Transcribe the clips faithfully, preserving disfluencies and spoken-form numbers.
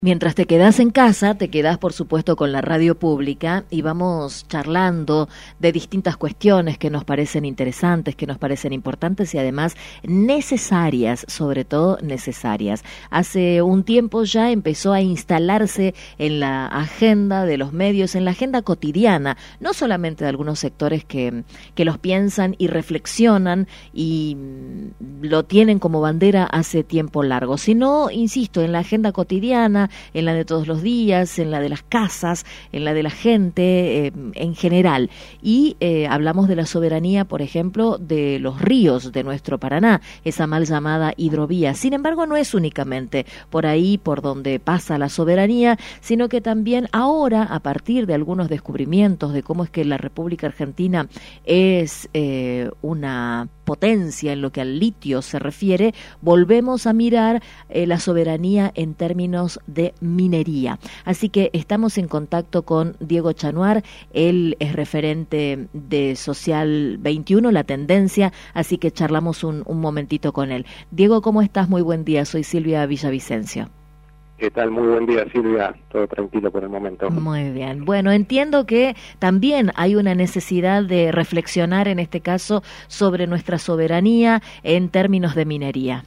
Mientras te quedás en casa, te quedás por supuesto con la radio pública y vamos charlando de distintas cuestiones que nos parecen interesantes, que nos parecen importantes y además necesarias, sobre todo necesarias. Hace un tiempo ya empezó a instalarse en la agenda de los medios, en la agenda cotidiana, no solamente de algunos sectores que, que los piensan y reflexionan y lo tienen como bandera hace tiempo largo, sino, insisto, en la agenda cotidiana, en la de todos los días, en la de las casas, en la de la gente eh, en general. Y eh, hablamos de la soberanía, por ejemplo, de los ríos de nuestro Paraná, esa mal llamada hidrovía. Sin embargo, no es únicamente por ahí por donde pasa la soberanía, sino que también ahora, a partir de algunos descubrimientos de cómo es que la República Argentina es eh, una potencia en lo que al litio se refiere, volvemos a mirar eh, la soberanía en términos de minería. Así que estamos en contacto con Diego Chanuar, él es referente de Social veintiuno, La Tendencia, así que charlamos un, un momentito con él. Diego, ¿cómo estás? Muy buen día, soy Silvia Villavicencio. ¿Qué tal? Muy buen día, Silvia. Todo tranquilo por el momento. Muy bien. Bueno, entiendo que también hay una necesidad de reflexionar, en este caso, sobre nuestra soberanía en términos de minería.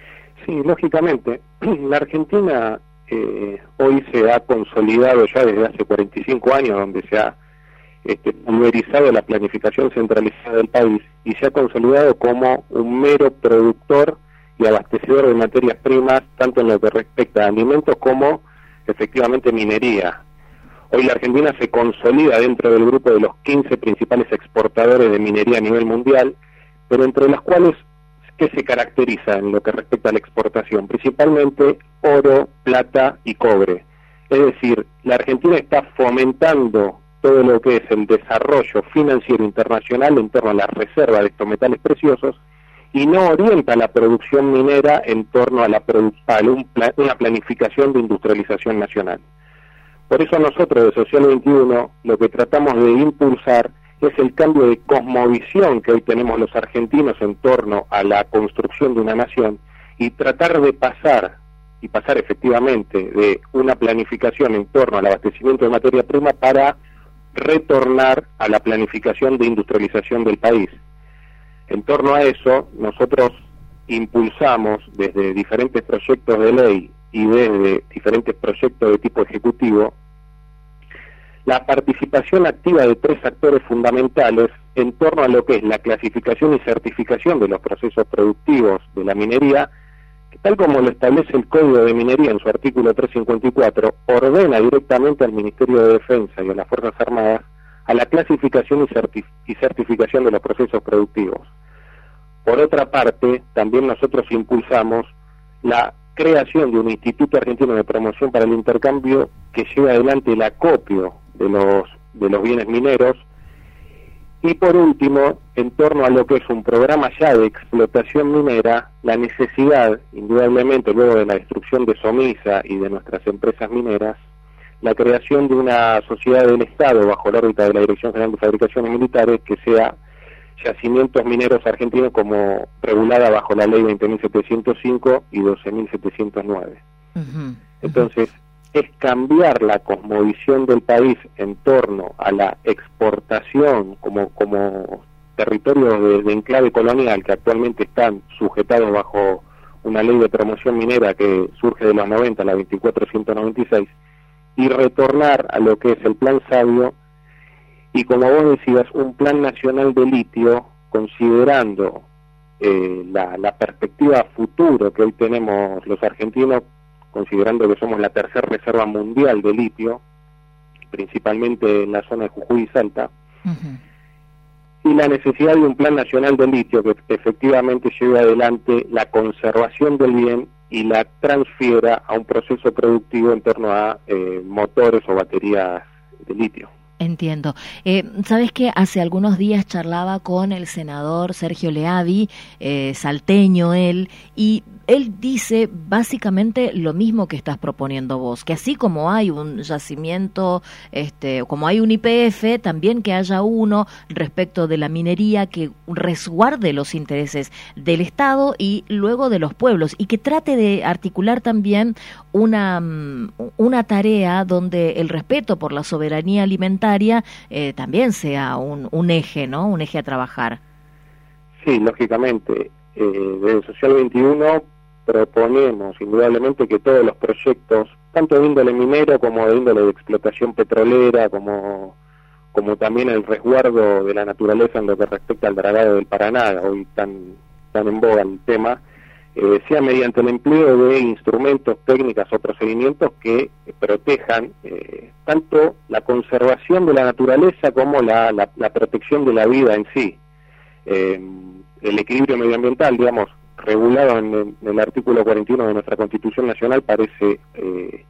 Sí, lógicamente. La Argentina eh, hoy se ha consolidado ya desde hace cuarenta y cinco años, donde se ha este, pulverizado la planificación centralizada del país y se ha consolidado como un mero productor y abastecedor de materias primas, tanto en lo que respecta a alimentos como efectivamente minería. Hoy la Argentina se consolida dentro del grupo de los quince principales exportadores de minería a nivel mundial, pero entre las cuales, ¿qué se caracteriza en lo que respecta a la exportación? Principalmente oro, plata y cobre. Es decir, la Argentina está fomentando todo lo que es el desarrollo financiero internacional en torno a la reserva de estos metales preciosos, y no orienta la producción minera en torno a, la produ a un pla una planificación de industrialización nacional. Por eso nosotros de Social veintiuno lo que tratamos de impulsar es el cambio de cosmovisión que hoy tenemos los argentinos en torno a la construcción de una nación y tratar de pasar, y pasar efectivamente de una planificación en torno al abastecimiento de materia prima para retornar a la planificación de industrialización del país. En torno a eso, nosotros impulsamos desde diferentes proyectos de ley y desde diferentes proyectos de tipo ejecutivo la participación activa de tres actores fundamentales en torno a lo que es la clasificación y certificación de los procesos productivos de la minería, que tal como lo establece el Código de Minería en su artículo trescientos cincuenta y cuatro, ordena directamente al Ministerio de Defensa y a las Fuerzas Armadas a la clasificación y, certif y certificación de los procesos productivos. Por otra parte, también nosotros impulsamos la creación de un Instituto Argentino de Promoción para el Intercambio que lleve adelante el acopio de los, de los bienes mineros. Y por último, en torno a lo que es un programa ya de explotación minera, la necesidad, indudablemente, luego de la destrucción de Somisa y de nuestras empresas mineras, la creación de una sociedad del Estado bajo la órbita de la Dirección General de Fabricaciones Militares que sea Yacimientos Mineros Argentinos como regulada bajo la ley veinte mil setecientos cinco y doce mil setecientos nueve. Uh-huh, uh-huh. Entonces, es cambiar la cosmovisión del país en torno a la exportación como, como territorios de, de enclave colonial que actualmente están sujetados bajo una ley de promoción minera que surge de los noventa, la veinticuatro ciento noventa y seis, y retornar a lo que es el Plan Sabio y, como vos decías, un plan nacional de litio considerando eh, la, la perspectiva futuro que hoy tenemos los argentinos, considerando que somos la tercera reserva mundial de litio, principalmente en la zona de Jujuy y Salta, uh-huh. y la necesidad de un plan nacional de litio que efectivamente lleve adelante la conservación del bien y la transfiera a un proceso productivo en torno a eh, motores o baterías de litio. Entiendo. Eh, Sabes que hace algunos días charlaba con el senador Sergio Leavi, eh, salteño él, y él dice básicamente lo mismo que estás proponiendo vos, que así como hay un yacimiento, este, como hay un Y P F, también que haya uno respecto de la minería que resguarde los intereses del Estado y luego de los pueblos, y que trate de articular también una, una tarea donde el respeto por la soberanía alimentaria eh, también sea un, un eje, ¿no? Un eje a trabajar. Sí, lógicamente. Eh, desde Social veintiuno proponemos indudablemente que todos los proyectos, tanto de índole minero como de índole de explotación petrolera, como, como también el resguardo de la naturaleza en lo que respecta al dragado del Paraná, hoy tan, tan en boga el tema, eh, sea mediante el empleo de instrumentos, técnicas o procedimientos que protejan eh, tanto la conservación de la naturaleza como la, la, la protección de la vida en sí. Eh, el equilibrio medioambiental, digamos, regulado en el, en el artículo cuarenta y uno de nuestra Constitución Nacional, parece eh,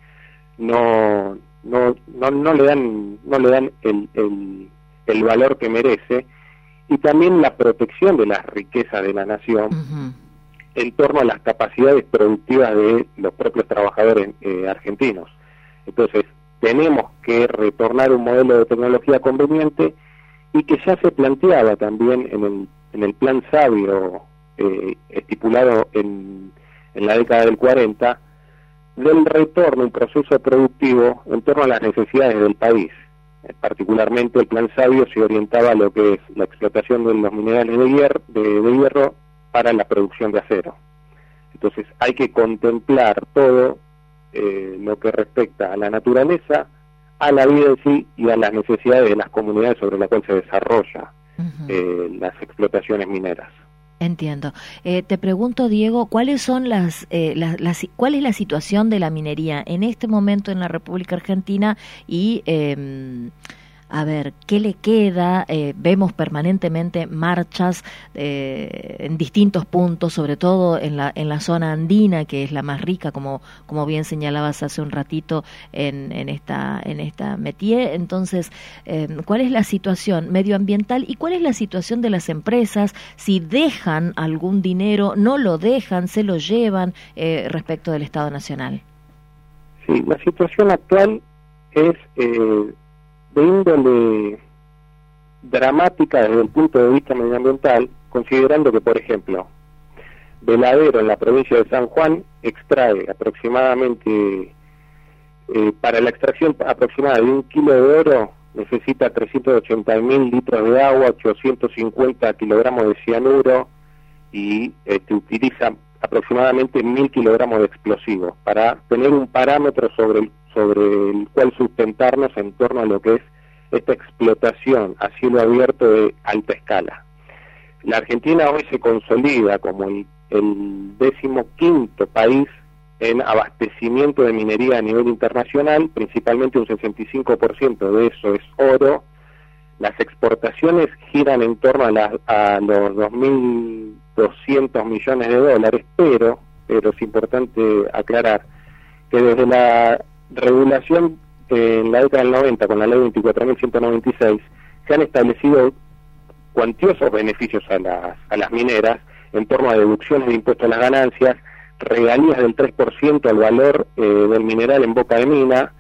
no, no no no le dan no le dan el, el, el valor que merece, y también la protección de las riquezas de la nación uh-huh. en torno a las capacidades productivas de los propios trabajadores eh, argentinos. Entonces, tenemos que retornar un modelo de tecnología conveniente, y que ya se planteaba también en el, en el plan sabio eh, estipulado en, en la década del cuarenta, del retorno a un proceso productivo en torno a las necesidades del país. Eh, particularmente el plan sabio se orientaba a lo que es la explotación de los minerales de hierro, de, de hierro para la producción de acero. Entonces hay que contemplar todo eh, lo que respecta a la naturaleza, a la vida en sí y a las necesidades de las comunidades sobre las cuales se desarrolla uh-huh. eh, las explotaciones mineras. Entiendo. Eh, te pregunto, Diego, ¿cuáles son las, eh, las, las, cuál es la situación de la minería en este momento en la República Argentina y eh, a ver, ¿qué le queda? Eh, vemos permanentemente marchas eh, en distintos puntos, sobre todo en la en la zona andina, que es la más rica, como como bien señalabas hace un ratito en, en esta en esta métier. Entonces, eh, ¿cuál es la situación medioambiental y cuál es la situación de las empresas? Si dejan algún dinero, no lo dejan, se lo llevan eh, respecto del Estado Nacional. Sí, la situación actual es eh, de índole dramática desde el punto de vista medioambiental, considerando que, por ejemplo, Veladero en la provincia de San Juan extrae aproximadamente, eh, para la extracción aproximada de un kilo de oro, necesita trescientos ochenta mil litros de agua, ochocientos cincuenta kilogramos de cianuro y este, utiliza aproximadamente mil kilogramos de explosivos para tener un parámetro sobre el sobre el cual sustentarnos en torno a lo que es esta explotación a cielo abierto de alta escala. La Argentina hoy se consolida como el, el decimoquinto país en abastecimiento de minería a nivel internacional, principalmente un sesenta y cinco por ciento de eso es oro. Las exportaciones giran en torno a, la, a los dos mil doscientos millones de dólares, pero, pero es importante aclarar que desde la regulación eh, en la década del noventa con la ley veinticuatro mil ciento noventa y seis se han establecido cuantiosos beneficios a las, a las mineras en torno a deducciones de impuestos a las ganancias, regalías del tres por ciento al valor eh, del mineral en boca de mina,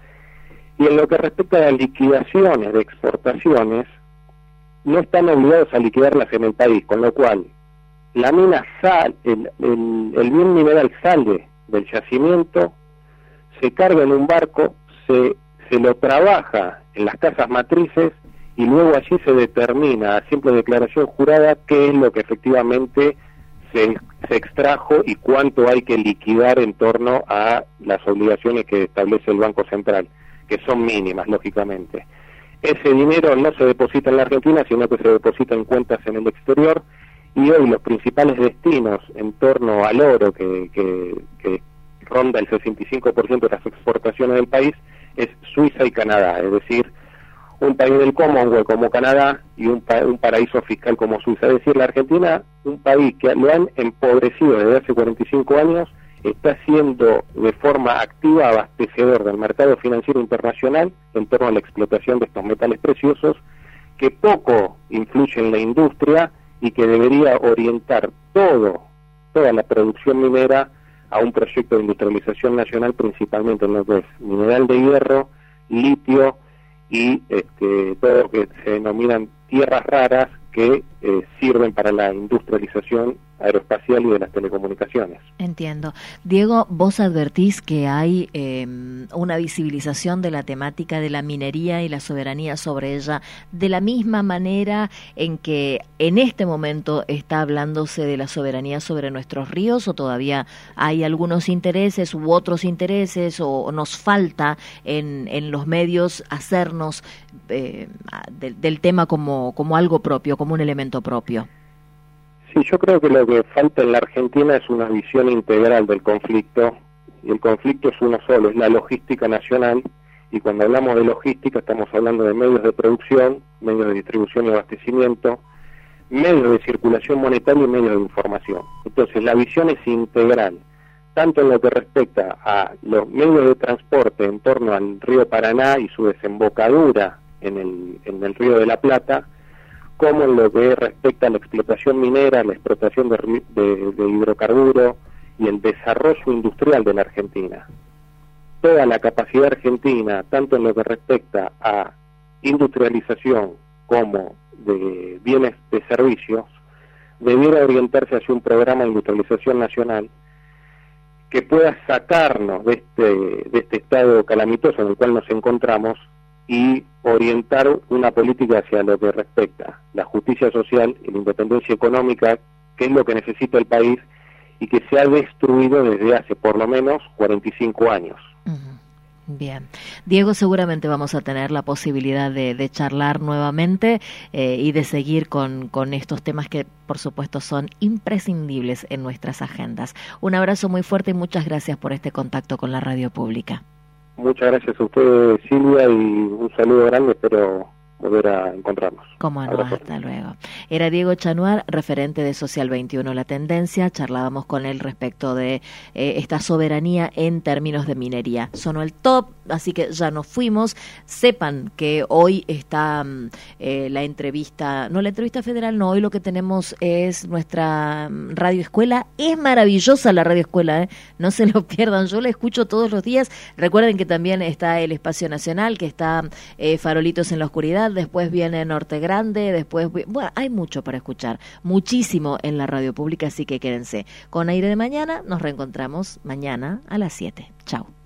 y en lo que respecta a las liquidaciones de exportaciones no están obligados a liquidarlas en el país, con lo cual la mina sale, el, el, el bien mineral sale del yacimiento, se carga en un barco, se, se lo trabaja en las casas matrices y luego allí se determina a simple declaración jurada qué es lo que efectivamente se, se extrajo y cuánto hay que liquidar en torno a las obligaciones que establece el Banco Central, que son mínimas, lógicamente. Ese dinero no se deposita en la Argentina, sino que se deposita en cuentas en el exterior, y hoy los principales destinos en torno al oro que, que, que ronda el sesenta y cinco por ciento de las exportaciones del país es Suiza y Canadá, es decir, un país del Commonwealth como Canadá y un, pa un paraíso fiscal como Suiza. Es decir, la Argentina, un país que lo han empobrecido desde hace cuarenta y cinco años, está siendo de forma activa abastecedor del mercado financiero internacional en torno a la explotación de estos metales preciosos, que poco influye en la industria y que debería orientar todo, toda la producción minera a un proyecto de industrialización nacional, principalmente en lo que es mineral de hierro, litio y este, todo lo que se denominan tierras raras que eh, sirven para la industrialización aeroespacial y de las telecomunicaciones. Entiendo. Diego, vos advertís que hay eh, una visibilización de la temática de la minería y la soberanía sobre ella, de la misma manera en que en este momento está hablándose de la soberanía sobre nuestros ríos, o todavía hay algunos intereses u otros intereses, o, o nos falta en, en los medios hacernos eh, de, del tema como, como algo propio, como un elemento propio. Sí, yo creo que lo que falta en la Argentina es una visión integral del conflicto, y el conflicto es uno solo, es la logística nacional, y cuando hablamos de logística estamos hablando de medios de producción, medios de distribución y abastecimiento, medios de circulación monetaria y medios de información. Entonces la visión es integral, tanto en lo que respecta a los medios de transporte en torno al río Paraná y su desembocadura en el, en el río de la Plata, como en lo que respecta a la explotación minera, la explotación de, de, de hidrocarburos y el desarrollo industrial de la Argentina. Toda la capacidad argentina, tanto en lo que respecta a industrialización como de bienes de servicios, debiera orientarse hacia un programa de industrialización nacional que pueda sacarnos de este, de este estado calamitoso en el cual nos encontramos y orientar una política hacia lo que respecta la justicia social y la independencia económica, que es lo que necesita el país y que se ha destruido desde hace por lo menos cuarenta y cinco años. Uh-huh. Bien. Diego, seguramente vamos a tener la posibilidad de, de charlar nuevamente eh, y de seguir con, con estos temas que, por supuesto, son imprescindibles en nuestras agendas. Un abrazo muy fuerte y muchas gracias por este contacto con la radio pública. Muchas gracias a usted, Silvia, y un saludo grande, espero volver a encontrarnos. Cómo no, hasta luego. Era Diego Chanuar, referente de Social veintiuno La Tendencia. Charlábamos con él respecto de eh, esta soberanía en términos de minería. Sonó el top, así que ya nos fuimos. Sepan que hoy está eh, la entrevista, no la entrevista federal, no, hoy lo que tenemos es nuestra radio escuela. Es maravillosa la radio escuela, ¿eh? No se lo pierdan, yo la escucho todos los días. Recuerden que también está el Espacio Nacional, que está eh, Farolitos en la Oscuridad, después viene Norte Grande, después, bueno, hay mucho para escuchar, muchísimo en la radio pública, así que quédense. Con Aire de Mañana nos reencontramos mañana a las siete. Chau.